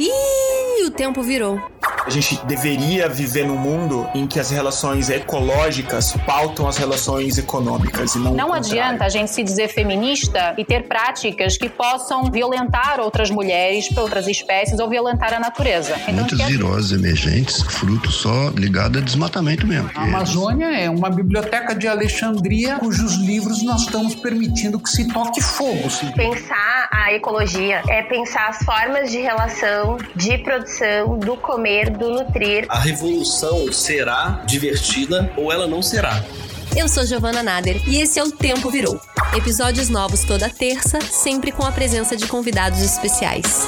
Ih, o tempo virou. A gente deveria viver num mundo em que as relações ecológicas pautam as relações econômicas e não. Não adianta a gente se dizer feminista e ter práticas que possam violentar outras mulheres, outras espécies ou violentar a natureza. Então, muitas viroses emergentes, fruto só ligado a desmatamento mesmo. A Amazônia é uma biblioteca de Alexandria cujos livros nós estamos permitindo que se toque fogo. Pensar a ecologia é pensar as formas de relação, de produção, do comer, do nutrir. A revolução será divertida ou ela não será. Eu sou Giovana Nader e esse é o Tempo Virou. Episódios novos toda terça, sempre com a presença de convidados especiais.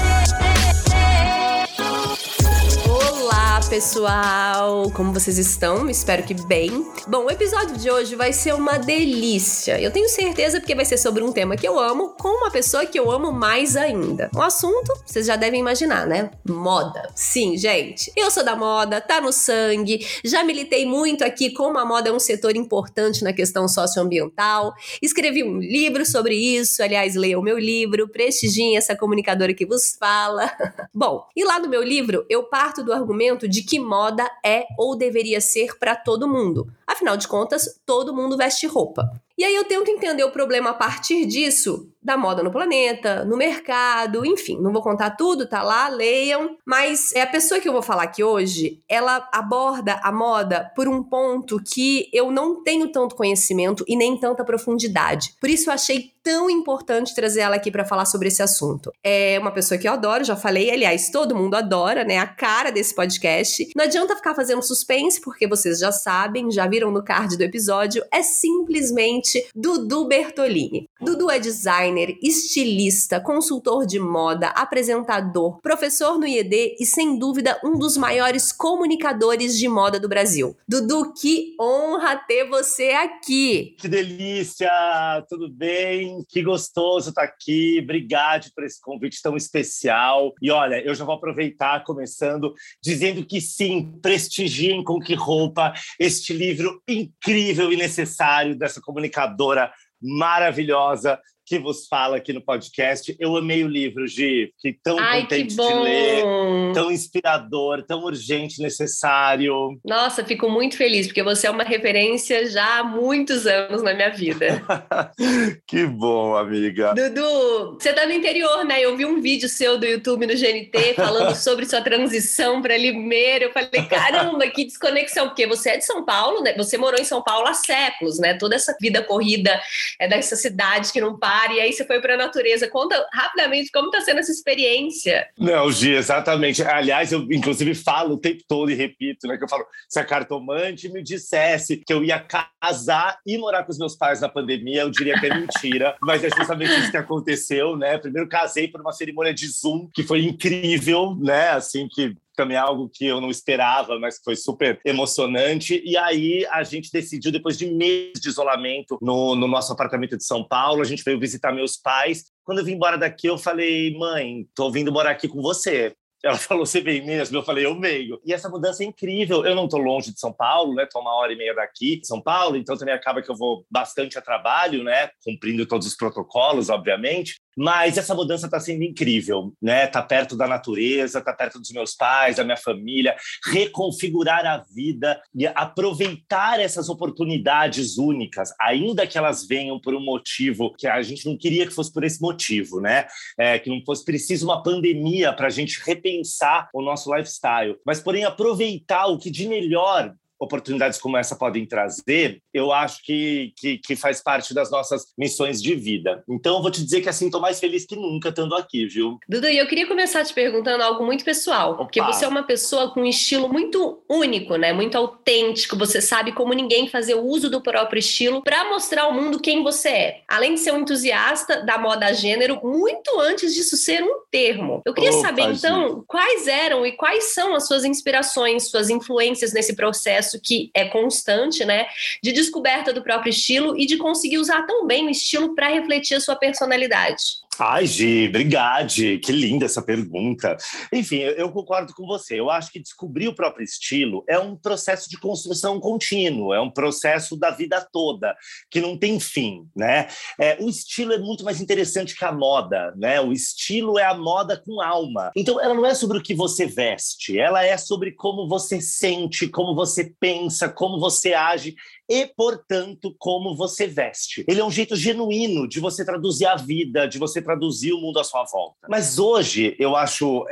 Olá, pessoal! Como vocês estão? Espero que bem. Bom, o episódio de hoje vai ser uma delícia. Eu tenho certeza porque vai ser sobre um tema que eu amo, com uma pessoa que eu amo mais ainda. O assunto, vocês já devem imaginar, né? Moda. Sim, gente. Eu sou da moda, tá no sangue. Já militei muito aqui como a moda é um setor importante na questão socioambiental. Escrevi um livro sobre isso. Aliás, leia o meu livro. Prestigiem essa comunicadora que vos fala. Bom, e lá no meu livro, eu parto do argumento de que moda é ou deveria ser para todo mundo. Afinal de contas, todo mundo veste roupa. E aí eu tento entender o problema a partir disso, da moda no planeta, no mercado, enfim, não vou contar tudo, tá lá, leiam. Mas a pessoa que eu vou falar aqui hoje, ela aborda a moda por um ponto que eu não tenho tanto conhecimento e nem tanta profundidade. Por isso eu achei tão importante trazer ela aqui para falar sobre esse assunto. É uma pessoa que eu adoro, já falei, aliás, todo mundo adora, né? A cara desse podcast. Não adianta ficar fazendo suspense, porque vocês já sabem, já viram no card do episódio, é simplesmente Dudu Bertolini. Dudu é designer, estilista, consultor de moda, apresentador, professor no IED e, sem dúvida, um dos maiores comunicadores de moda do Brasil. Dudu, que honra ter você aqui! Que delícia! Tudo bem? Que gostoso estar aqui. Obrigado por esse convite tão especial. E olha, eu já vou aproveitar, começando, dizendo que sim, prestigiem Com Que Roupa, este livro incrível e necessário dessa comunicadora maravilhosa que vos fala aqui no podcast. Eu amei o livro, Gi. Fiquei tão contente de ler. Tão inspirador, tão urgente, necessário. Nossa, fico muito feliz, porque você é uma referência já há muitos anos na minha vida. Que bom, amiga. Dudu, você tá no interior, né? Eu vi um vídeo seu do YouTube no GNT falando sobre sua transição para Limeira. Eu falei, caramba, que desconexão, porque você é de São Paulo, né? Você morou em São Paulo há séculos, né? Toda essa vida corrida é dessa cidade que não para. E aí você foi para a natureza. Conta rapidamente como está sendo essa experiência. Não, Gi, exatamente. Aliás, eu inclusive falo o tempo todo e repito, né? Que eu falo, se a cartomante me dissesse que eu ia casar e morar com os meus pais na pandemia, eu diria que é mentira. Mas é justamente isso que aconteceu, né? Primeiro casei por uma cerimônia de Zoom, que foi incrível, né? Assim, que também é algo que eu não esperava, mas que foi super emocionante. E aí a gente decidiu, depois de meses de isolamento no nosso apartamento de São Paulo, a gente veio visitar meus pais. Quando eu vim embora daqui, eu falei, mãe, tô vindo morar aqui com você. Ela falou, você vem mesmo? Eu falei, eu venho. E essa mudança é incrível. Eu não tô longe de São Paulo, né? Tô 1h30 daqui de São Paulo, então também acaba que eu vou bastante a trabalho, né? Cumprindo todos os protocolos, obviamente. Mas essa mudança está sendo incrível, né? Tá perto da natureza, tá perto dos meus pais, da minha família, reconfigurar a vida e aproveitar essas oportunidades únicas, ainda que elas venham por um motivo que a gente não queria que fosse por esse motivo, né? Que não fosse preciso uma pandemia para a gente repensar o nosso lifestyle, mas porém aproveitar o que de melhor oportunidades como essa podem trazer, eu acho que faz parte das nossas missões de vida. Então, eu vou te dizer que, assim, tô mais feliz que nunca estando aqui, viu? Dudu, eu queria começar te perguntando algo muito pessoal, porque você é uma pessoa com um estilo muito único, né? Muito autêntico, você sabe como ninguém fazer o uso do próprio estilo para mostrar ao mundo quem você é. Além de ser um entusiasta da moda gênero, muito antes disso ser um termo. Eu queria saber, então, quais eram e quais são as suas inspirações, suas influências nesse processo que é constante, né, de descoberta do próprio estilo e de conseguir usar tão bem o estilo para refletir a sua personalidade. Ai, Gi, obrigado. Que linda essa pergunta. Enfim, eu concordo com você. Eu acho que descobrir o próprio estilo é um processo de construção contínuo, é um processo da vida toda, que não tem fim, né? O estilo é muito mais interessante que a moda, né? O estilo é a moda com alma. Então, ela não é sobre o que você veste, ela é sobre como você sente, como você pensa, como você age e, portanto, como você veste. Ele é um jeito genuíno de você traduzir a vida, de você traduzir o mundo à sua volta. Mas hoje, eu acho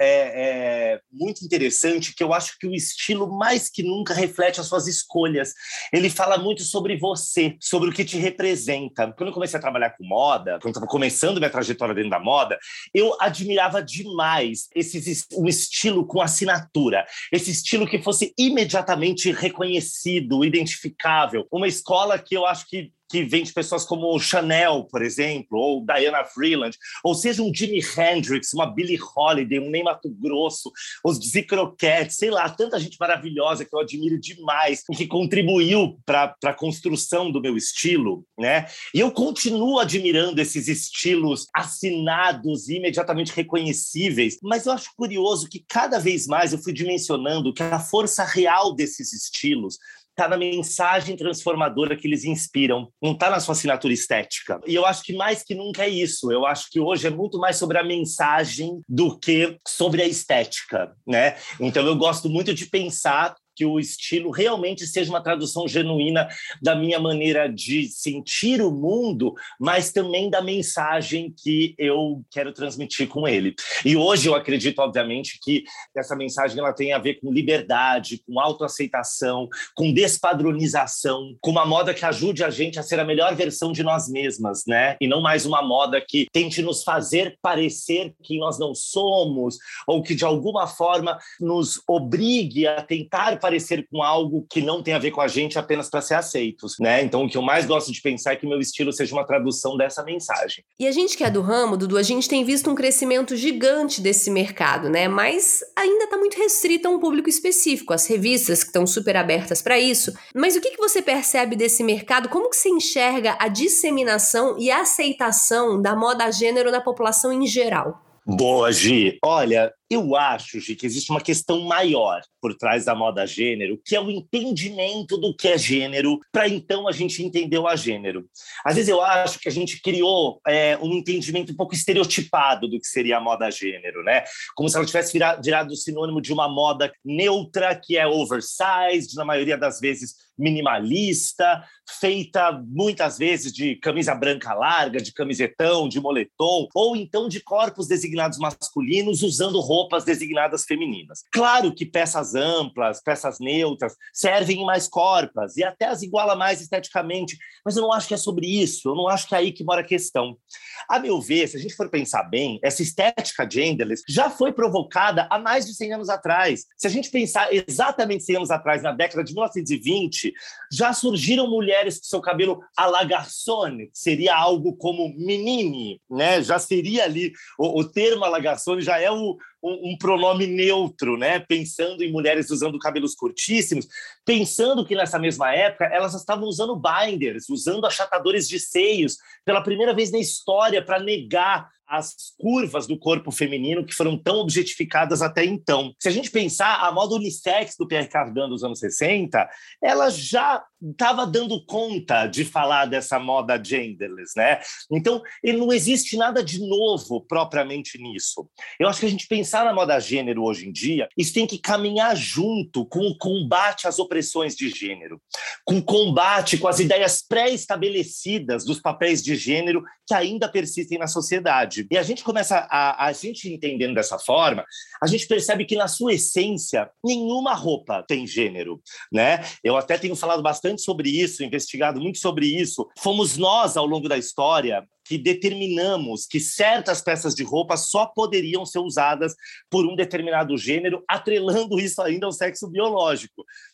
muito interessante que eu acho que o estilo, mais que nunca, reflete as suas escolhas. Ele fala muito sobre você, sobre o que te representa. Quando eu comecei a trabalhar com moda, quando eu estava começando minha trajetória dentro da moda, eu admirava demais um estilo com assinatura, esse estilo que fosse imediatamente reconhecido, identificável. Uma escola que eu acho que vem de pessoas como o Chanel, por exemplo, ou Diana Vreeland, ou seja, um Jimi Hendrix, uma Billie Holiday, um Ney Matogrosso, os Dizzy Croquettes, sei lá, tanta gente maravilhosa que eu admiro demais e que contribuiu para a construção do meu estilo, né? E eu continuo admirando esses estilos assinados e imediatamente reconhecíveis, mas eu acho curioso que cada vez mais eu fui dimensionando que a força real desses estilos está na mensagem transformadora que eles inspiram, não está na sua assinatura estética. E eu acho que mais que nunca é isso. Eu acho que hoje é muito mais sobre a mensagem do que sobre a estética, né? Então eu gosto muito de pensar que o estilo realmente seja uma tradução genuína da minha maneira de sentir o mundo, mas também da mensagem que eu quero transmitir com ele. E hoje eu acredito, obviamente, que essa mensagem ela tem a ver com liberdade, com autoaceitação, com despadronização, com uma moda que ajude a gente a ser a melhor versão de nós mesmas, né? E não mais uma moda que tente nos fazer parecer quem nós não somos, ou que de alguma forma nos obrigue a tentar parecer com algo que não tem a ver com a gente apenas para ser aceitos, né? Então, o que eu mais gosto de pensar é que meu estilo seja uma tradução dessa mensagem. E a gente que é do ramo, Dudu, a gente tem visto um crescimento gigante desse mercado, né? Mas ainda está muito restrito a um público específico, as revistas que estão super abertas para isso. Mas o que você percebe desse mercado? Como que você enxerga a disseminação e a aceitação da moda gênero na população em geral? Boa, Gi. Olha, eu acho, Gi, que existe uma questão maior por trás da moda gênero, que é o entendimento do que é gênero, para então a gente entender o agênero. Às vezes eu acho que a gente criou um entendimento um pouco estereotipado do que seria a moda gênero, né? Como se ela tivesse virado sinônimo de uma moda neutra, que é oversized, na maioria das vezes minimalista, feita muitas vezes de camisa branca larga, de camisetão, de moletom, ou então de corpos designados masculinos usando roupas designadas femininas. Claro que peças amplas, peças neutras, servem em mais corpos e até as iguala mais esteticamente, mas eu não acho que é sobre isso, eu não acho que é aí que mora a questão. A meu ver, se a gente for pensar bem, essa estética genderless já foi provocada há mais de 100 anos atrás. Se a gente pensar exatamente 100 anos atrás, na década de 1920, já surgiram mulheres com seu cabelo à la garçonne, que seria algo como menine, né? Já seria ali, o termo à la garçonne já é um pronome neutro, né? Pensando em mulheres usando cabelos curtíssimos, pensando que nessa mesma época elas estavam usando binders, usando achatadores de seios, pela primeira vez na história, para negar as curvas do corpo feminino que foram tão objetificadas até então. Se a gente pensar, a moda unissex do Pierre Cardin dos anos 60, ela já estava dando conta de falar dessa moda genderless, né? Então, não existe nada de novo propriamente nisso. Eu acho que a gente pensar na moda gênero hoje em dia, isso tem que caminhar junto com o combate às opressões de gênero, com o combate com as ideias pré-estabelecidas dos papéis de gênero que ainda persistem na sociedade. E a gente começa a gente entendendo dessa forma, a gente percebe que na sua essência nenhuma roupa tem gênero, né? Eu até tenho falado bastante sobre isso, investigado muito sobre isso. Fomos nós, ao longo da história, que determinamos que certas peças de roupa só poderiam ser usadas por um determinado gênero, atrelando isso ainda ao sexo biológico.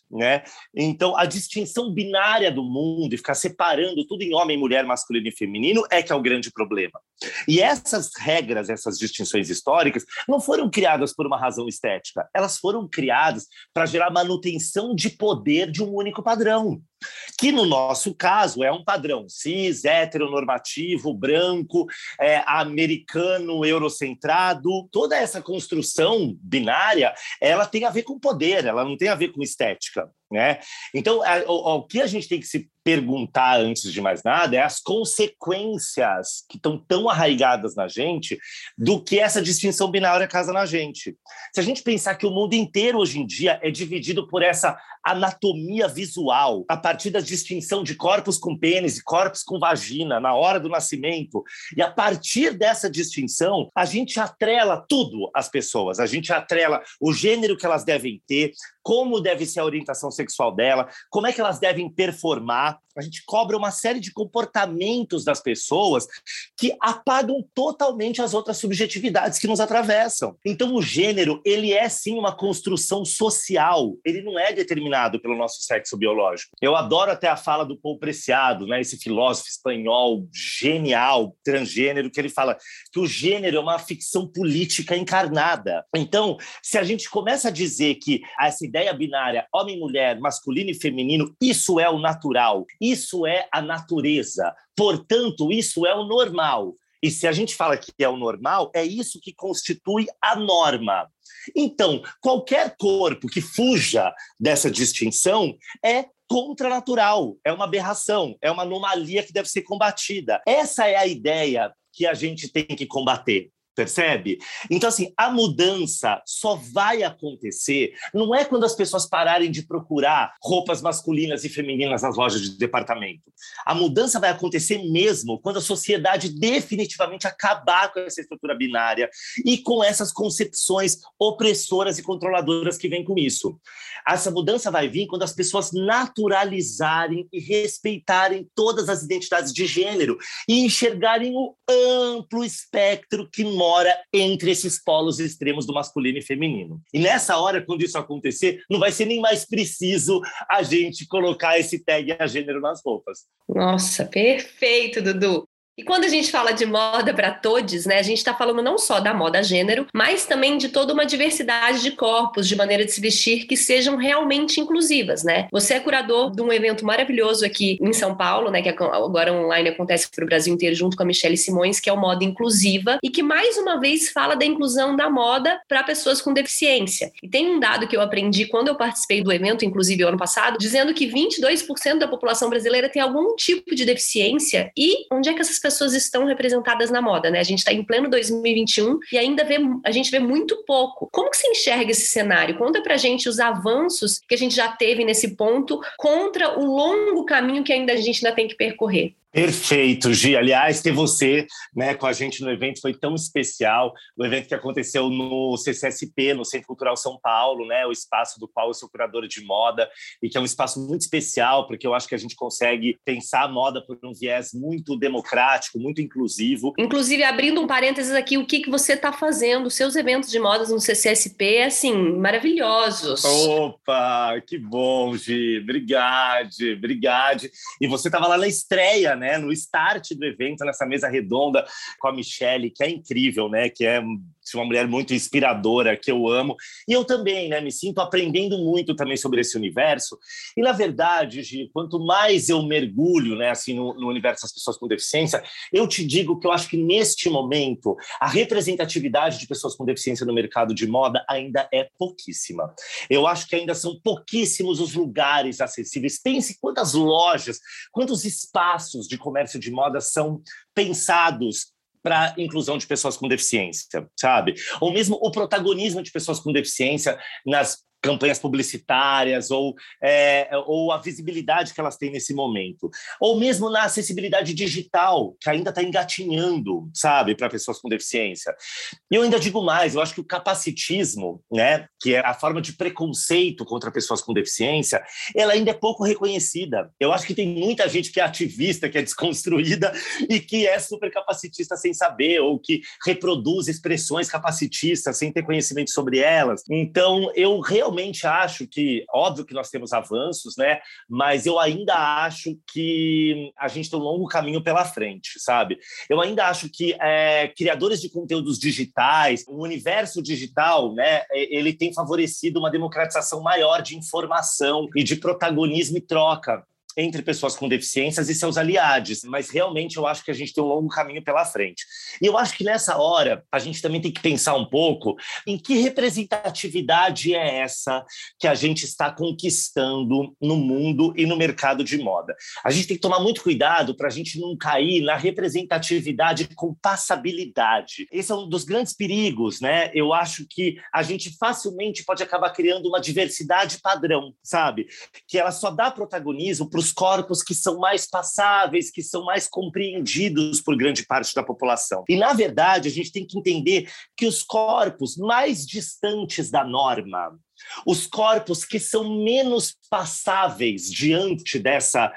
né? Então, a distinção binária do mundo e ficar separando tudo em homem, mulher, masculino e feminino é que é o grande problema. E essas regras, essas distinções históricas, não foram criadas por uma razão estética. Elas foram criadas para gerar manutenção de poder de um único padrão, que no nosso caso é um padrão cis, heteronormativo, branco, americano, eurocentrado. Toda essa construção binária, ela tem a ver com poder, ela não tem a ver com estética, né? Então, o que a gente tem que se perguntar antes de mais nada é as consequências que estão tão arraigadas na gente do que essa distinção binária causa na gente. Se a gente pensar que o mundo inteiro hoje em dia é dividido por essa anatomia visual, a partir da distinção de corpos com pênis e corpos com vagina na hora do nascimento, e a partir dessa distinção, a gente atrela tudo às pessoas, a gente atrela o gênero que elas devem ter, como deve ser a orientação sexual dela, como é que elas devem performar. A gente cobra uma série de comportamentos das pessoas que apagam totalmente as outras subjetividades que nos atravessam. Então, o gênero, ele é sim uma construção social, ele não é determinado pelo nosso sexo biológico. Eu adoro até a fala do Paul Preciado, né, esse filósofo espanhol genial, transgênero, que ele fala que o gênero é uma ficção política encarnada. Então, se a gente começa a dizer que essa ideia binária, homem, mulher, masculino e feminino, isso é o natural, isso é a natureza, portanto, isso é o normal. E se a gente fala que é o normal, é isso que constitui a norma. Então, qualquer corpo que fuja dessa distinção é contranatural, é uma aberração, é uma anomalia que deve ser combatida. Essa é a ideia que a gente tem que combater. Percebe? Então, assim, a mudança só vai acontecer, não é quando as pessoas pararem de procurar roupas masculinas e femininas nas lojas de departamento. A mudança vai acontecer mesmo quando a sociedade definitivamente acabar com essa estrutura binária e com essas concepções opressoras e controladoras que vêm com isso. Essa mudança vai vir quando as pessoas naturalizarem e respeitarem todas as identidades de gênero e enxergarem o amplo espectro que mora entre esses polos extremos do masculino e feminino. E nessa hora, quando isso acontecer, não vai ser nem mais preciso a gente colocar esse tag a gênero nas roupas. Nossa, perfeito, Dudu! E quando a gente fala de moda para todos, né, a gente está falando não só da moda gênero, mas também de toda uma diversidade de corpos, de maneira de se vestir que sejam realmente inclusivas, né? Você é curador de um evento maravilhoso aqui em São Paulo, né, que agora online acontece para o Brasil inteiro, junto com a Michele Simões, que é o Moda Inclusiva, e que mais uma vez fala da inclusão da moda para pessoas com deficiência. E tem um dado que eu aprendi quando eu participei do evento, inclusive o ano passado, dizendo que 22% da população brasileira tem algum tipo de deficiência. E onde é que essas pessoas estão representadas na moda, né? A gente está em pleno 2021 e ainda a gente vê muito pouco. Como que você enxerga esse cenário? Conta pra gente os avanços que a gente já teve nesse ponto contra o longo caminho que a gente ainda tem que percorrer. Perfeito, Gi. Aliás, ter você, né, com a gente no evento foi tão especial. O evento que aconteceu no CCSP, no Centro Cultural São Paulo, né, o espaço do qual eu sou curadora de moda, e que é um espaço muito especial, porque eu acho que a gente consegue pensar a moda por um viés muito democrático, muito inclusivo. Inclusive, abrindo um parênteses aqui, o que você está fazendo? Os seus eventos de modas no CCSP, assim, maravilhosos. Opa, que bom, Gi. Obrigado. E você estava lá na estreia, né? No start do evento, nessa mesa redonda com a Michele, que é incrível, né? Que é uma mulher muito inspiradora, que eu amo. E eu também, né? Me sinto aprendendo muito também sobre esse universo. E, na verdade, Gi, quanto mais eu mergulho, né, assim, no universo das pessoas com deficiência, eu te digo que eu acho que, neste momento, a representatividade de pessoas com deficiência no mercado de moda ainda é pouquíssima. Eu acho que ainda são pouquíssimos os lugares acessíveis. Pense quantas lojas, quantos espaços de comércio de moda são pensados para a inclusão de pessoas com deficiência, sabe? Ou mesmo o protagonismo de pessoas com deficiência nas campanhas publicitárias ou a visibilidade que elas têm nesse momento. Ou mesmo na acessibilidade digital, que ainda está engatinhando, sabe, para pessoas com deficiência. E eu ainda digo mais, eu acho que o capacitismo, né, que é a forma de preconceito contra pessoas com deficiência, ela ainda é pouco reconhecida. Eu acho que tem muita gente que é ativista, que é desconstruída e que é super capacitista sem saber, ou que reproduz expressões capacitistas sem ter conhecimento sobre elas. Então, eu realmente realmente acho que, óbvio que nós temos avanços, né? Mas eu ainda acho que a gente tem um longo caminho pela frente, sabe? Eu ainda acho que criadores de conteúdos digitais, o universo digital, né? Ele tem favorecido uma democratização maior de informação e de protagonismo e troca entre pessoas com deficiências e seus aliados, mas realmente eu acho que a gente tem um longo caminho pela frente. E eu acho que nessa hora a gente também tem que pensar um pouco em que representatividade é essa que a gente está conquistando no mundo e no mercado de moda. A gente tem que tomar muito cuidado para a gente não cair na representatividade com passabilidade. Esse é um dos grandes perigos, né? Eu acho que a gente facilmente pode acabar criando uma diversidade padrão, sabe? Que ela só dá protagonismo para os corpos que são mais passáveis, que são mais compreendidos por grande parte da população. E, na verdade, a gente tem que entender que os corpos mais distantes da norma, os corpos que são menos passáveis diante dessa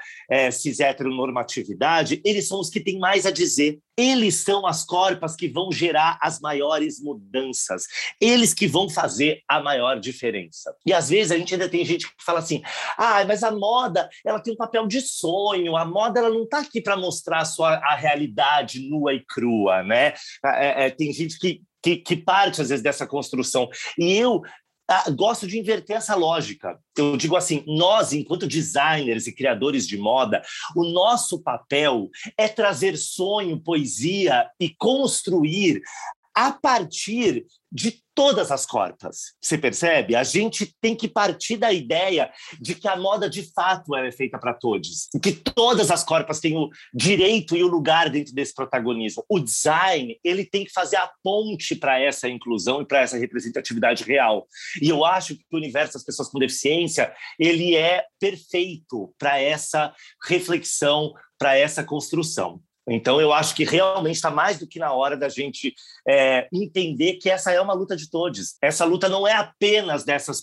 cis-heteronormatividade, eles são os que têm mais a dizer. Eles são as corpas que vão gerar as maiores mudanças. Eles que vão fazer a maior diferença. E, às vezes, a gente ainda tem gente que fala assim, mas a moda ela tem um papel de sonho, a moda ela não está aqui para mostrar a realidade nua e crua, né? Tem gente que parte, às vezes, dessa construção. E eu gosto de inverter essa lógica. Eu digo assim, nós, enquanto designers e criadores de moda, o nosso papel é trazer sonho, poesia e construir a partir de todas as corpas. Você percebe? A gente tem que partir da ideia de que a moda, de fato, ela é feita para todos. E que todas as corpas têm o direito e o lugar dentro desse protagonismo. O design, ele tem que fazer a ponte para essa inclusão e para essa representatividade real. E eu acho que o universo das pessoas com deficiência, ele é perfeito para essa reflexão, para essa construção. Então, eu acho que realmente está mais do que na hora da gente entender que essa é uma luta de todos. Essa luta não é apenas dessas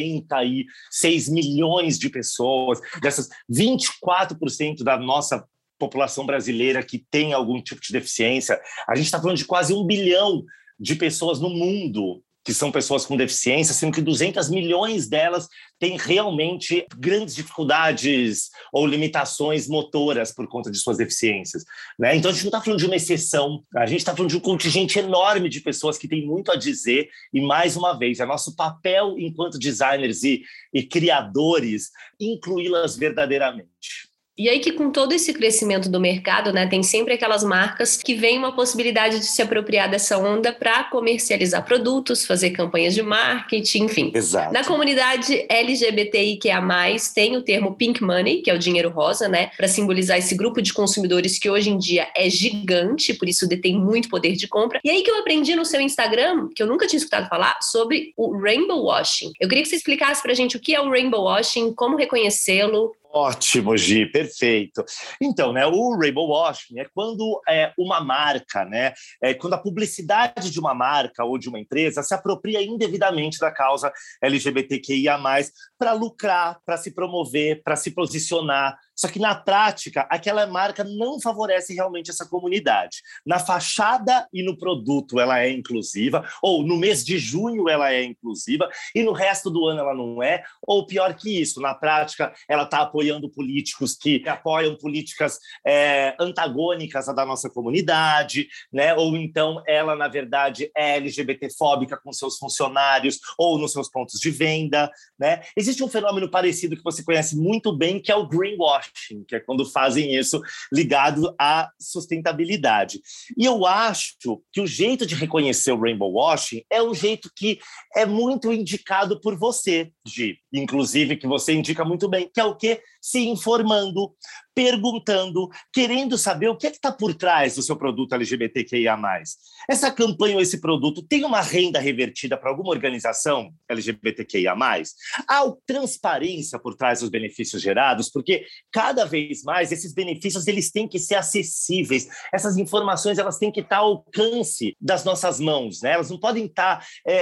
46 milhões de pessoas, dessas 24% da nossa população brasileira que tem algum tipo de deficiência. A gente está falando de quase 1 bilhão de pessoas no mundo que são pessoas com deficiência, sendo que 200 milhões delas têm realmente grandes dificuldades ou limitações motoras por conta de suas deficiências, né? Então, a gente não está falando de uma exceção, a gente está falando de um contingente enorme de pessoas que têm muito a dizer e, mais uma vez, é nosso papel enquanto designers e criadores incluí-las verdadeiramente. E aí que com todo esse crescimento do mercado, né, tem sempre aquelas marcas que veem uma possibilidade de se apropriar dessa onda para comercializar produtos, fazer campanhas de marketing, enfim. Exato. Na comunidade LGBTIQA+, tem o termo Pink Money, que é o dinheiro rosa, né, para simbolizar esse grupo de consumidores que hoje em dia é gigante, por isso detém muito poder de compra. E aí que eu aprendi no seu Instagram, que eu nunca tinha escutado falar, sobre o Rainbow Washing. Eu queria que você explicasse pra gente o que é o Rainbow Washing, como reconhecê-lo. Ótimo, Gi, perfeito. Então, né, o Rainbow Washing é quando uma marca, né, quando a publicidade de uma marca ou de uma empresa se apropria indevidamente da causa LGBTQIA+, para lucrar, para se promover, para se posicionar. Só que, na prática, aquela marca não favorece realmente essa comunidade. Na fachada e no produto ela é inclusiva, ou no mês de junho ela é inclusiva, e no resto do ano ela não é, ou pior que isso, na prática ela está apoiando políticos que apoiam políticas antagônicas à da nossa comunidade, né? Ou então ela, na verdade, é LGBT-fóbica com seus funcionários ou nos seus pontos de venda, né? Existe um fenômeno parecido que você conhece muito bem, que é o greenwashing, que é quando fazem isso ligado à sustentabilidade. E eu acho que o jeito de reconhecer o rainbow washing é um jeito que é muito indicado por você, Gi, inclusive que você indica muito bem, que é o quê? Se informando, perguntando, querendo saber o que está por trás do seu produto LGBTQIA+. Essa campanha ou esse produto tem uma renda revertida para alguma organização LGBTQIA+? Há transparência por trás dos benefícios gerados, porque cada vez mais esses benefícios eles têm que ser acessíveis. Essas informações elas têm que estar ao alcance das nossas mãos, né? Elas não podem estar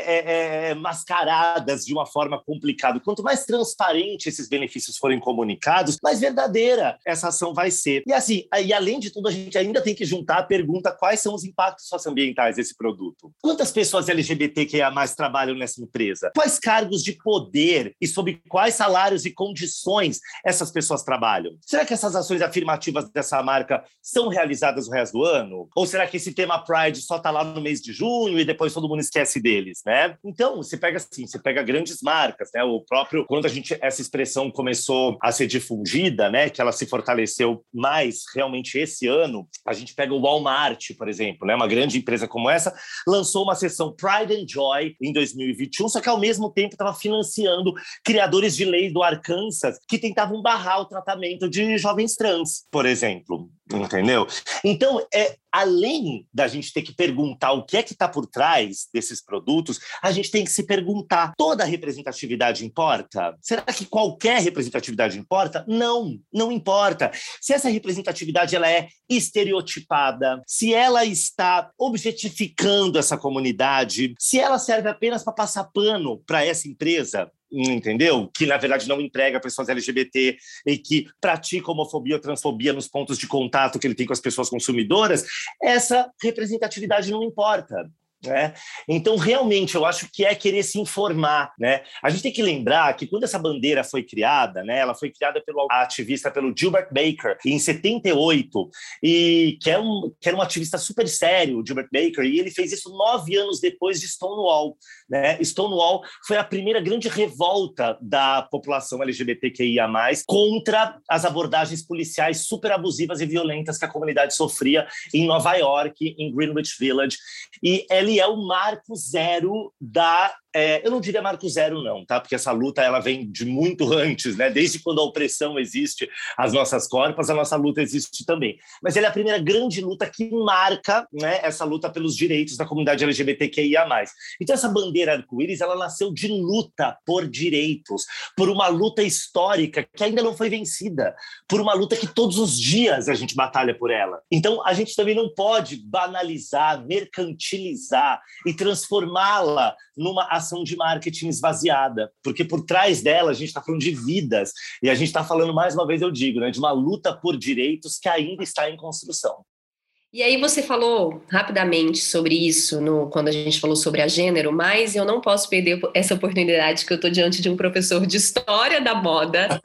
mascaradas de uma forma complicada. Quanto mais transparente esses benefícios forem comunicados, mais verdadeira essa essa ação vai ser. E assim, e além de tudo, a gente ainda tem que juntar a pergunta: quais são os impactos socioambientais desse produto? Quantas pessoas LGBTQIA+ trabalham nessa empresa? Quais cargos de poder e sob quais salários e condições essas pessoas trabalham? Será que essas ações afirmativas dessa marca são realizadas o resto do ano? Ou será que esse tema Pride só está lá no mês de junho e depois todo mundo esquece deles, né? Então, você pega grandes marcas, né? O próprio, quando essa expressão começou a ser difundida, né? Que ela se fortaleceu mais realmente esse ano, a gente pega o Walmart, por exemplo, né? Uma grande empresa como essa, lançou uma seção Pride and Joy em 2021, só que ao mesmo tempo estava financiando criadores de lei do Arkansas que tentavam barrar o tratamento de jovens trans, por exemplo. Entendeu? Então, além da gente ter que perguntar o que é que está por trás desses produtos, a gente tem que se perguntar: toda representatividade importa? Será que qualquer representatividade importa? Não, não importa. Se essa representatividade ela é estereotipada, se ela está objetificando essa comunidade, se ela serve apenas para passar pano para essa empresa, entendeu? Que, na verdade, não emprega pessoas LGBT e que pratica homofobia ou transfobia nos pontos de contato que ele tem com as pessoas consumidoras, essa representatividade não importa. Né? Então, realmente, eu acho que é querer se informar, né? A gente tem que lembrar que quando essa bandeira foi criada, né, ela foi criada pelo ativista, pelo Gilbert Baker, em 78, e que era um ativista super sério, o Gilbert Baker, e ele fez isso 9 anos depois de Stonewall. Né? Stonewall foi a primeira grande revolta da população LGBTQIA+, contra as abordagens policiais super abusivas e violentas que a comunidade sofria em Nova York, em Greenwich Village, e ele é o marco zero da... eu não diria marco zero, não, tá? Porque essa luta ela vem de muito antes, né? Desde quando a opressão existe, as nossas corpas, a nossa luta existe também. Mas ele é a primeira grande luta que marca, né, essa luta pelos direitos da comunidade LGBTQIA+. Então, essa bandeira arco-íris, ela nasceu de luta por direitos, por uma luta histórica que ainda não foi vencida, por uma luta que todos os dias a gente batalha por ela. Então, a gente também não pode banalizar, mercantilizar e transformá-la numa ação de marketing esvaziada, porque por trás dela a gente está falando de vidas, e a gente está falando, mais uma vez eu digo, né, de uma luta por direitos que ainda está em construção. E aí você falou rapidamente sobre isso quando a gente falou sobre a gênero, mas eu não posso perder essa oportunidade que eu estou diante de um professor de História da Moda.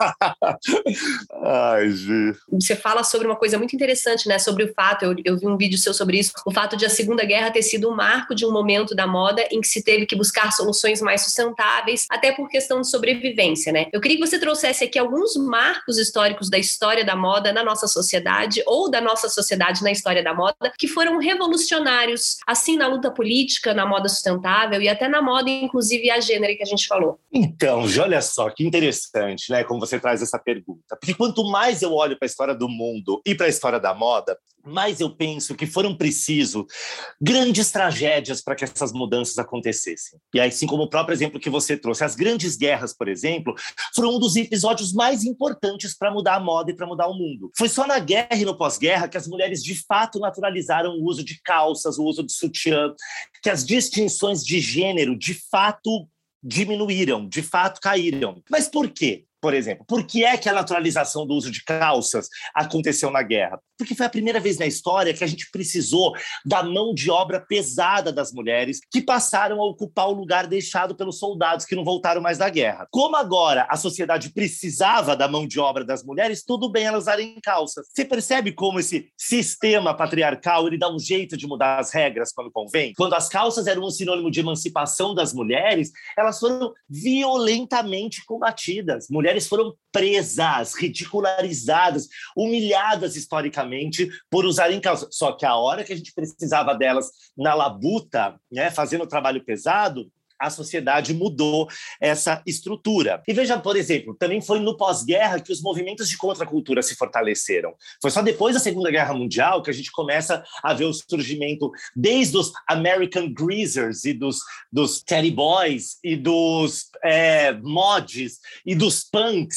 Ai, Gi. Você fala sobre uma coisa muito interessante, né? Sobre o fato, eu vi um vídeo seu sobre isso, o fato de a Segunda Guerra ter sido um marco de um momento da moda em que se teve que buscar soluções mais sustentáveis, até por questão de sobrevivência, né? Eu queria que você trouxesse aqui alguns marcos históricos da história da moda na nossa sociedade, ou da nossa sociedade na história da moda, que foram revolucionários, assim na luta política, na moda sustentável e até na moda, inclusive a gênero que a gente falou. Então, olha só, que interessante, né, como você traz essa pergunta. Porque quanto mais eu olho para a história do mundo e para a história da moda, mais eu penso que foram preciso grandes tragédias para que essas mudanças acontecessem. E assim como o próprio exemplo que você trouxe, as grandes guerras, por exemplo, foram um dos episódios mais importantes para mudar a moda e para mudar o mundo. Foi só na guerra e no pós-guerra que as mulheres de fato naturalizaram o uso de calças, o uso de sutiã, que as distinções de gênero de fato diminuíram, de fato caíram. Mas por quê? Por exemplo, por que é que a naturalização do uso de calças aconteceu na guerra? Porque foi a primeira vez na história que a gente precisou da mão de obra pesada das mulheres que passaram a ocupar o lugar deixado pelos soldados que não voltaram mais da guerra. Como agora a sociedade precisava da mão de obra das mulheres, tudo bem elas usarem calças. Você percebe como esse sistema patriarcal ele dá um jeito de mudar as regras quando convém? Quando as calças eram um sinônimo de emancipação das mulheres, elas foram violentamente combatidas. Mulheres foram presas, ridicularizadas, humilhadas historicamente por usarem calça. Só que a hora que a gente precisava delas na labuta, né, fazendo o trabalho pesado, a sociedade mudou essa estrutura. E veja, por exemplo, também foi no pós-guerra que os movimentos de contracultura se fortaleceram. Foi só depois da Segunda Guerra Mundial que a gente começa a ver o surgimento desde os American Greasers e dos Teddy Boys e dos mods e dos punks,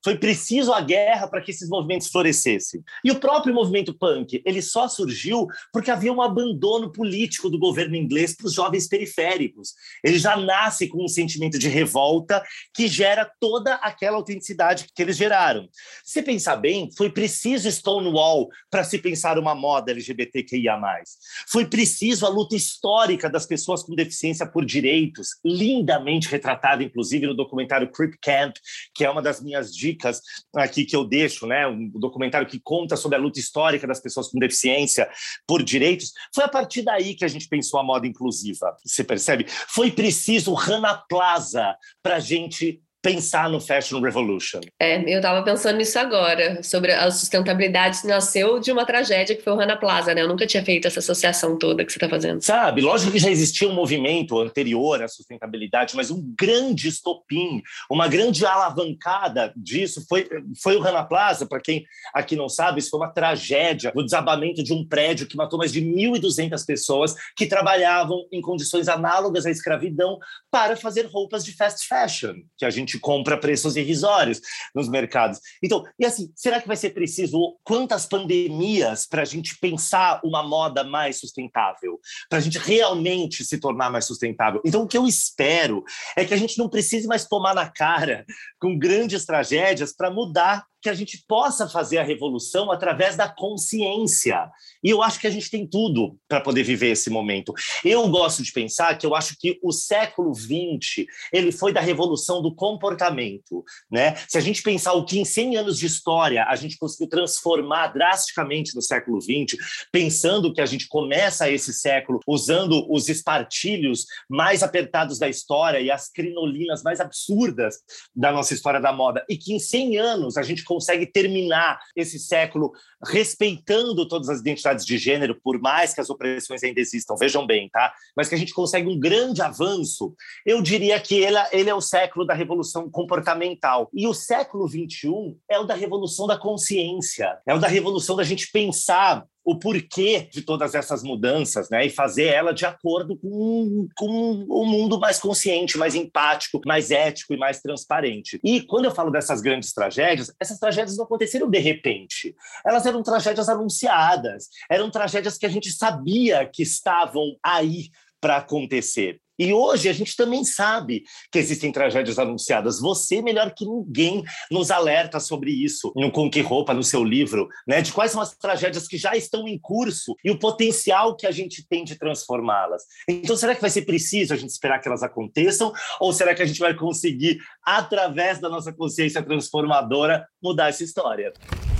Foi preciso a guerra para que esses movimentos florescessem. E o próprio movimento punk, ele só surgiu porque havia um abandono político do governo inglês para os jovens periféricos. Ele já nasce com um sentimento de revolta que gera toda aquela autenticidade que eles geraram. Se pensar bem, foi preciso Stonewall para se pensar uma moda LGBTQIA+. Foi preciso a luta histórica das pessoas com deficiência por direitos, lindamente retratada, inclusive, no documentário Crip Camp, que é uma das minhas dicas aqui que eu deixo, né? Um documentário que conta sobre a luta histórica das pessoas com deficiência por direitos. Foi a partir daí que a gente pensou a moda inclusiva, você percebe? Foi preciso Rana Plaza para a gente pensar no Fashion Revolution. Eu tava pensando nisso agora, sobre a sustentabilidade, nasceu de uma tragédia que foi o Rana Plaza, né? Eu nunca tinha feito essa associação toda que você tá fazendo. Sabe, lógico que já existia um movimento anterior à sustentabilidade, mas um grande estopim, uma grande alavancada disso foi o Rana Plaza. Para quem aqui não sabe, isso foi uma tragédia, o desabamento de um prédio que matou mais de 1.200 pessoas que trabalhavam em condições análogas à escravidão para fazer roupas de fast fashion, que a gente compra a preços irrisórios nos mercados. Então, e assim, será que vai ser preciso quantas pandemias para a gente pensar uma moda mais sustentável? Para a gente realmente se tornar mais sustentável? Então, o que eu espero é que a gente não precise mais tomar na cara com grandes tragédias para mudar, que a gente possa fazer a revolução através da consciência. E eu acho que a gente tem tudo para poder viver esse momento. Eu gosto de pensar que eu acho que o século XX ele foi da revolução do comportamento, né? Se a gente pensar o que em 100 anos de história a gente conseguiu transformar drasticamente no século XX, pensando que a gente começa esse século usando os espartilhos mais apertados da história e as crinolinas mais absurdas da nossa história da moda, e que em 100 anos a gente consegue terminar esse século respeitando todas as identidades de gênero, por mais que as opressões ainda existam, vejam bem, tá? Mas que a gente consegue um grande avanço, eu diria que ele é o século da revolução comportamental. E o século XXI é o da revolução da consciência, é o da revolução da gente pensar o porquê de todas essas mudanças, né? E fazer ela de acordo com um mundo mais consciente, mais empático, mais ético e mais transparente. E quando eu falo dessas grandes tragédias, essas tragédias não aconteceram de repente. Elas eram tragédias anunciadas, eram tragédias que a gente sabia que estavam aí para acontecer. E hoje a gente também sabe que existem tragédias anunciadas. Você, melhor que ninguém, nos alerta sobre isso no Com Que Roupa, no seu livro, né? De quais são as tragédias que já estão em curso e o potencial que a gente tem de transformá-las. Então, será que vai ser preciso a gente esperar que elas aconteçam? Ou será que a gente vai conseguir, através da nossa consciência transformadora, mudar essa história?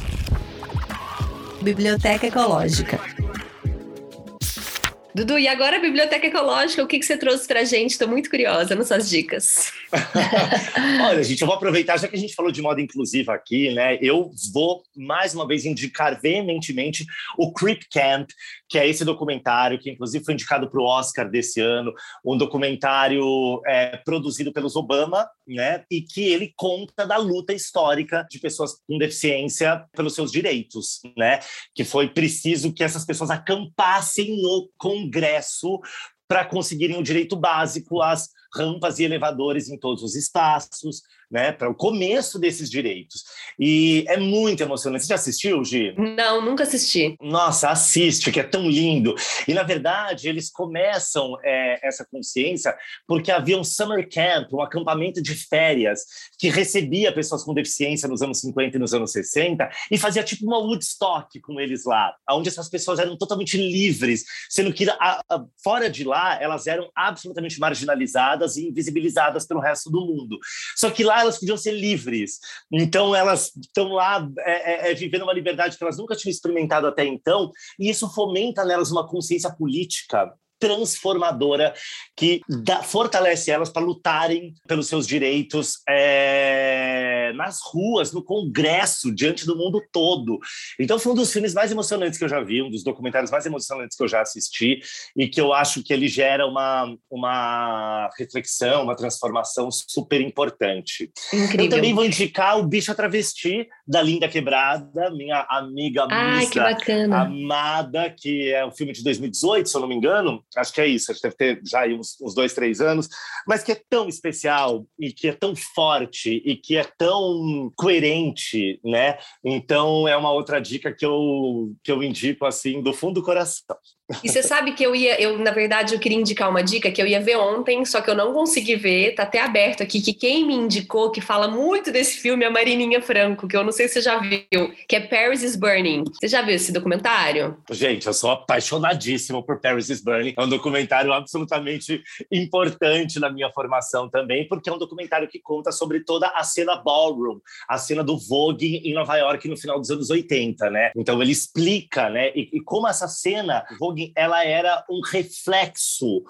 Biblioteca Ecológica. Dudu, e agora a Biblioteca Ecológica, o que você trouxe pra gente? Estou muito curiosa nas suas dicas. Olha, gente, eu vou aproveitar, já que a gente falou de moda inclusiva aqui, né? Eu vou, mais uma vez, indicar veementemente o Crip Camp, que é esse documentário que, inclusive, foi indicado para o Oscar desse ano, um documentário produzido pelos Obama, né? E que ele conta da luta histórica de pessoas com deficiência pelos seus direitos, né? Que foi preciso que essas pessoas acampassem no Congresso para conseguirem o direito básico às rampas e elevadores em todos os espaços, né, para o começo desses direitos. E é muito emocionante. Você já assistiu, Gi? Não, nunca assisti. Nossa, assiste, que é tão lindo. E, na verdade, eles começam essa consciência porque havia um summer camp, um acampamento de férias que recebia pessoas com deficiência nos anos 50 e nos anos 60 e fazia tipo uma Woodstock com eles lá, onde essas pessoas eram totalmente livres, sendo que fora de lá elas eram absolutamente marginalizadas e invisibilizadas pelo resto do mundo. Só que lá elas podiam ser livres. Então elas estão lá vivendo uma liberdade que elas nunca tinham experimentado até então, e isso fomenta nelas uma consciência política transformadora que fortalece elas para lutarem pelos seus direitos nas ruas, no Congresso, diante do mundo todo. Então foi um dos filmes mais emocionantes que eu já vi, um dos documentários mais emocionantes que eu já assisti, e que eu acho que ele gera uma reflexão, uma transformação super importante. Incrível. Eu também vou indicar O Bicho a Travesti, da Linda Quebrada, minha amiga que bacana. amada, que é um filme de 2018, se eu não me engano. Acho que é isso, acho que deve ter já aí uns 2, 3 anos, mas que é tão especial e que é tão forte e que é tão tão coerente, né? Então é uma outra dica que eu indico assim do fundo do coração. E você sabe que na verdade, eu queria indicar uma dica que eu ia ver ontem, só que eu não consegui ver, tá até aberto aqui, que quem me indicou, que fala muito desse filme, é a Marininha Franco, que eu não sei se você já viu, que é Paris is Burning. Você já viu esse documentário? Gente, eu sou apaixonadíssimo por Paris is Burning. É um documentário absolutamente importante na minha formação também, porque é um documentário que conta sobre toda a cena ballroom, a cena do Vogue em Nova York no final dos anos 80, né? Então ele explica, né? E como essa cena, Vogue, ela era um reflexo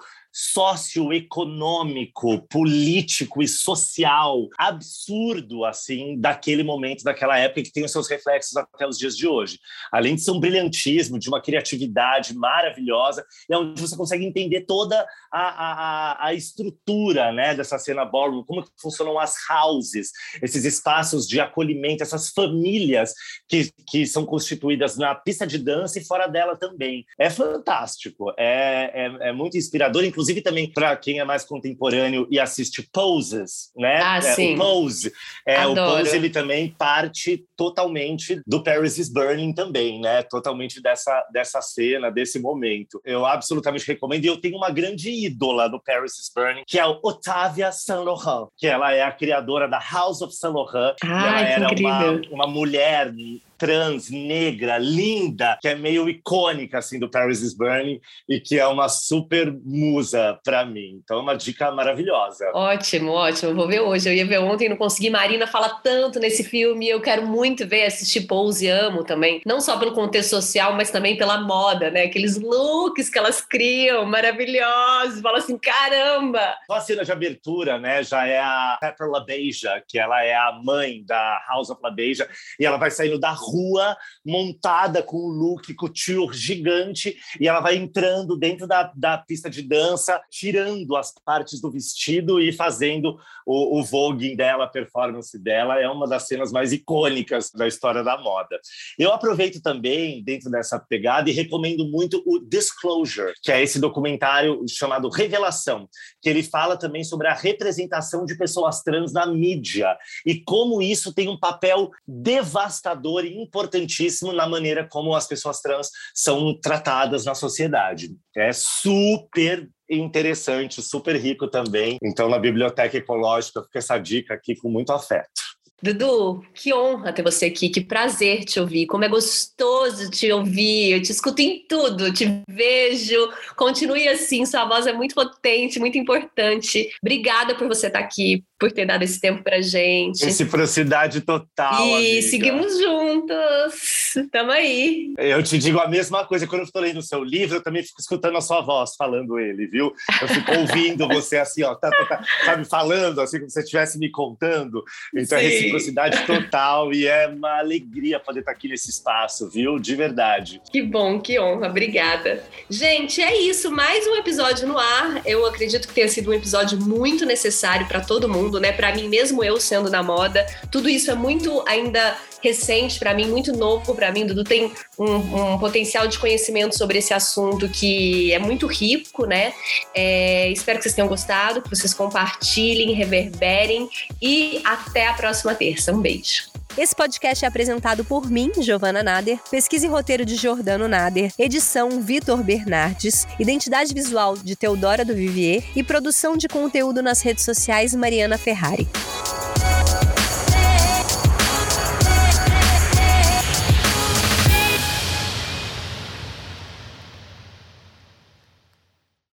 socioeconômico, político e social absurdo, assim, daquele momento, daquela época, que tem os seus reflexos até os dias de hoje. Além de ser um brilhantismo, de uma criatividade maravilhosa, é onde você consegue entender toda a estrutura, né, dessa cena ballroom, como funcionam as houses, esses espaços de acolhimento, essas famílias que são constituídas na pista de dança e fora dela também. É fantástico, é muito inspirador, inclusive também para quem é mais contemporâneo e assiste Poses, né? Sim. O Pose. O Pose, ele também parte totalmente do Paris is Burning também, né? Totalmente dessa cena, desse momento. Eu absolutamente recomendo. E eu tenho uma grande ídola do Paris is Burning, que é a Octavia Saint Laurent, que ela é a criadora da House of Saint Laurent. E ela era uma mulher trans, negra, linda, que é meio icônica, assim, do Paris is Burning e que é uma super musa pra mim. Então é uma dica maravilhosa. Ótimo. Vou ver hoje. Eu ia ver ontem, não consegui. Marina fala tanto nesse filme. Eu quero muito ver, assistir Pose, amo também. Não só pelo contexto social, mas também pela moda, né? Aqueles looks que elas criam, maravilhosos. Fala assim, caramba! A cena de abertura, né, já é a Pepper LaBeija, que ela é a mãe da House of LaBeija, e ela vai saindo da rua montada com um look couture gigante e ela vai entrando dentro da pista de dança, tirando as partes do vestido e fazendo o voguing dela, a performance dela. É uma das cenas mais icônicas da história da moda. Eu aproveito também, dentro dessa pegada, e recomendo muito o Disclosure, que é esse documentário chamado Revelação, que ele fala também sobre a representação de pessoas trans na mídia e como isso tem um papel devastador e importantíssimo na maneira como as pessoas trans são tratadas na sociedade. É super interessante, super rico também. Então, na Biblioteca Ecológica, fica essa dica aqui com muito afeto. Dudu, que honra ter você aqui, que prazer te ouvir, como é gostoso te ouvir, eu te escuto em tudo, te vejo, continue assim, sua voz é muito potente, muito importante. Obrigada por você estar aqui, por ter dado esse tempo pra gente. Reciprocidade total, e amiga. Seguimos juntos, tamo aí. Eu te digo a mesma coisa, quando eu estou lendo o seu livro, eu também fico escutando a sua voz falando ele, viu? Eu fico ouvindo você assim, ó, sabe, falando assim, como se você estivesse me contando. Então é reciprocidade total e é uma alegria poder estar aqui nesse espaço, viu? De verdade. Que bom, que honra, obrigada. Gente, é isso, mais um episódio no ar. Eu acredito que tenha sido um episódio muito necessário para todo mundo, né? Para mim, mesmo eu sendo na moda, tudo isso é muito ainda recente para mim, muito novo para mim. Dudu tem um potencial de conhecimento sobre esse assunto que é muito rico, né? Espero que vocês tenham gostado, que vocês compartilhem, reverberem e até a próxima terça. Um beijo. Esse podcast é apresentado por mim, Giovana Nader, pesquisa e roteiro de Jordano Nader, edição Vitor Bernardes, identidade visual de Teodora do Vivier e produção de conteúdo nas redes sociais Mariana Ferrari.